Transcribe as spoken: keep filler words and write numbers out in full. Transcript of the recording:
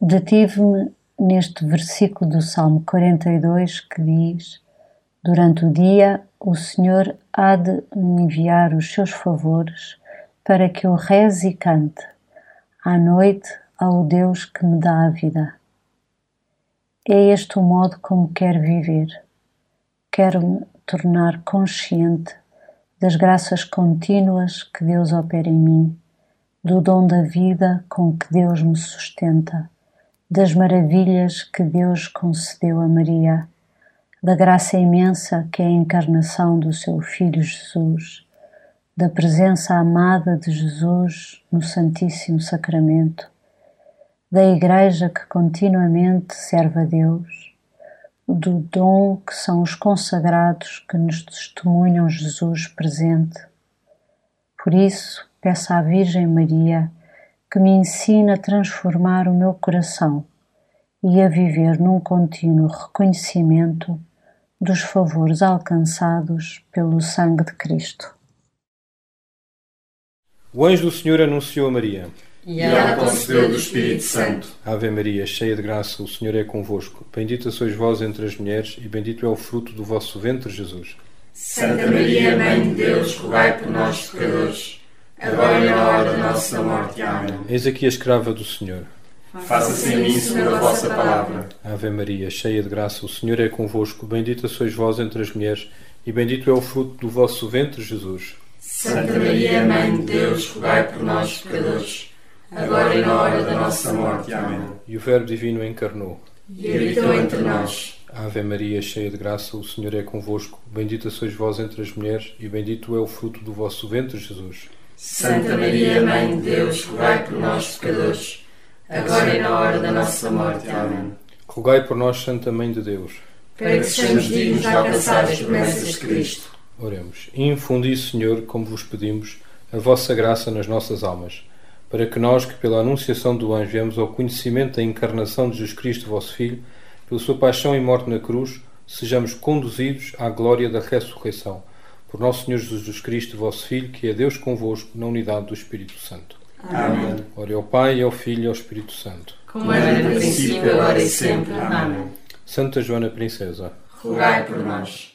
Detive-me neste versículo do Salmo quarenta e dois que diz: durante o dia o Senhor há de me enviar os seus favores para que eu reze e cante, à noite ao Deus que me dá a vida. É este o modo como quero viver. Quero-me tornar consciente das graças contínuas que Deus opera em mim, do dom da vida com que Deus me sustenta, das maravilhas que Deus concedeu a Maria, da graça imensa que é a encarnação do seu Filho Jesus, da presença amada de Jesus no Santíssimo Sacramento, da Igreja que continuamente serve a Deus, do dom que são os consagrados que nos testemunham Jesus presente. Por isso, peço à Virgem Maria que me ensine a transformar o meu coração e a viver num contínuo reconhecimento dos favores alcançados pelo sangue de Cristo. O anjo do Senhor anunciou a Maria. E ela concebeu do Espírito Santo. Ave Maria, cheia de graça, o Senhor é convosco. Bendita sois vós entre as mulheres, e bendito é o fruto do vosso ventre, Jesus. Santa Maria, Mãe de Deus, rogai por nós, pecadores, agora e na hora da nossa morte. Amém. Eis aqui a escrava do Senhor. Faça-se em mim segundo a vossa palavra. Ave Maria, cheia de graça, o Senhor é convosco. Bendita sois vós entre as mulheres, e bendito é o fruto do vosso ventre, Jesus. Santa Maria, Mãe de Deus, rogai por nós, pecadores, agora e na hora da nossa morte. Amém. E o Verbo Divino encarnou E habitou entre nós. Ave Maria, cheia de graça, o Senhor é convosco. Bendita sois vós entre as mulheres, e bendito é o fruto do vosso ventre, Jesus. Santa Maria, Mãe de Deus, rogai por nós, pecadores, agora e na hora da nossa morte. Amém. Rogai por nós, Santa Mãe de Deus, para que sejamos dignos de alcançar as promessas de Cristo. Oremos. Infundi, Senhor, como vos pedimos, a vossa graça nas nossas almas, para que nós, que pela anunciação do anjo viemos ao conhecimento da encarnação de Jesus Cristo, vosso Filho, pela sua paixão e morte na cruz, sejamos conduzidos à glória da ressurreição. Por nosso Senhor Jesus Cristo, vosso Filho, que é Deus convosco, na unidade do Espírito Santo. Amém. Ore ao Pai, ao Filho e ao Espírito Santo. Como era no princípio, agora e sempre. Amém. Santa Joana Princesa, rogai por nós.